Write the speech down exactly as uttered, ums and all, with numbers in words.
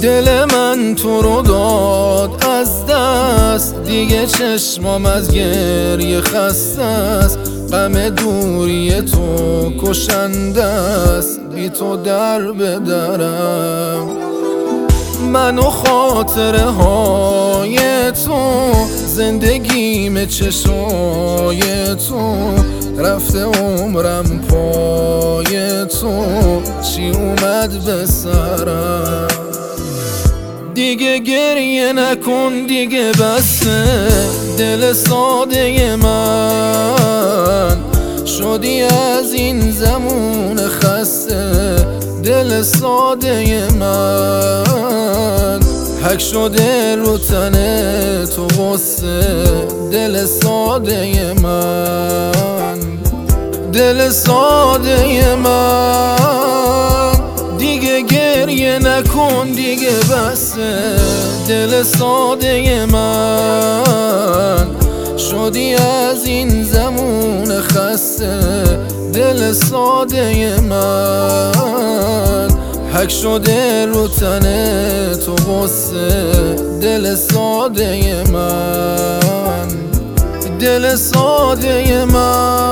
دل من تو رو داد از دست، دیگه چشمام از گریه خسته است. غم دوری تو کشنده است، بی تو در به درم. من و خاطره های تو، زندگیم چشای تو، رفته عمرم پای تو، چی اومد به سرم؟ دیگه گریه نکن دیگه بسه، دل ساده من شدی از این زمون خسته. دل ساده من حک شده رو تن تو غصه. دل ساده من، دل ساده من، دیگه گریه نکن دیگه بسه. دل ساده من شدی از این زمون خسته. دل ساده من حک شده رو تن تو غصه. دل ساده من، دل ساده من.